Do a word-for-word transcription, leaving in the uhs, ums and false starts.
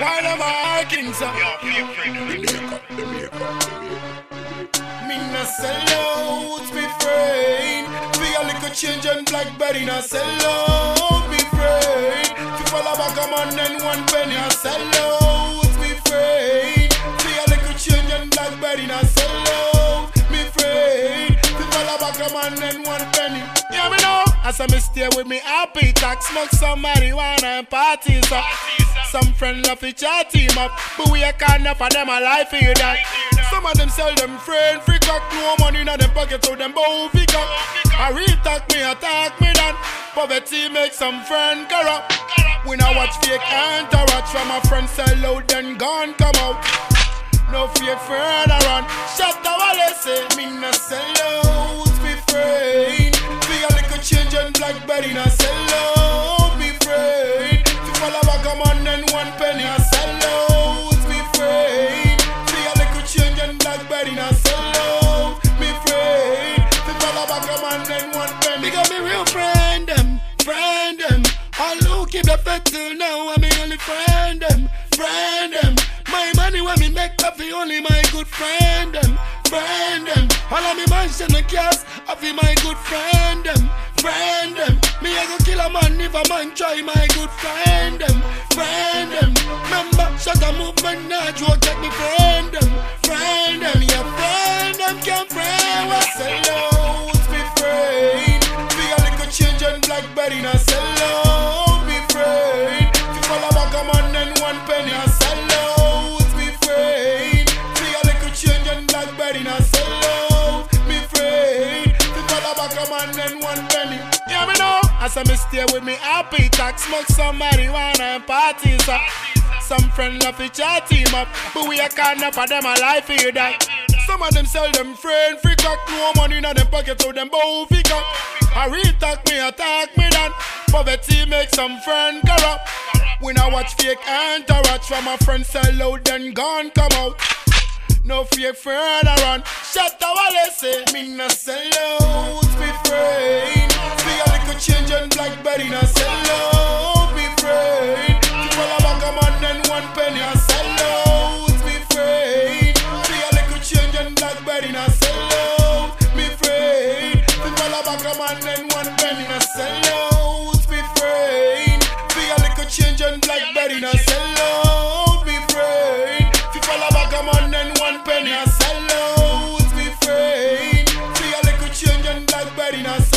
While I'm a king, sir. Me no sell out, me friend. Be a little change and blackberry no sell out, me friend. If follow back a man and one penny no sell out, me friend. Be a little change and blackberry no sell out, me friend. If follow back a man and one penny. Yeah, me know. As I me stay with me happy talk, smoke some marijuana and parties up. Some friend love to chat team up, but we a can't for them a life for you that. Some of them sell them friend free cock, no money in them pocket, so them both pick up. I re-talk me, attack me then. Poverty make some friend corrupt. We now watch fake entourage from a friend sell out, then gone come out. No fake friend around. Shut the wall, they say me no sell out, me friend. Be a little change and blackberry no sell out, me friend. If follow back a man and one penny no sell out, me friend. Be a little change and blackberry no sell out, me friend. If follow back a man and one penny. Because me real friend them, friend them. All who keep the faith till now, I'm me only friend them, friend them. My money when me make coffee, only my good friend them, friend them. All of me mansion and cars, I feel my good friend them, friend them. Me I go kill a man if a man try my good friend them, friend them. Remember, shut a movement, not joke, take me friend them, friend them. Yeah, friend them, can't friend. I sell out, me friend. Be a little change and blackberry, now sell out, me friend. If you follow back a man and one penny, I sell out, me friend. Be a little change and blackberry, now sell out, me friend. If you follow back a man and one penny. Yeah, me know. As I me stay with me happy talk, smoke some marijuana and parties up. Some friend love to chat team up, but we a can't for them a life for you that. Some of them sell them friend free cock, no money in them pocket, so them both pick up. I re-talk me, attack me then. Poverty make some friend corrupt. We now watch fake entourage from a friend sell out, then gone come out. No fake friend around. Shut the wall, they say me no sell out, me friend. Be a little change and blackberry no sell out, me friend. If follow back a man and one penny I sell out, me friend. Be a little change and blackberry no sell out, me friend. If follow back a man and one penny I sell out, me friend. Be a little change and blackberry no sell out, me friend. If follow back a man and one penny I sell out, me friend. Be a little change and blackberry no sell out.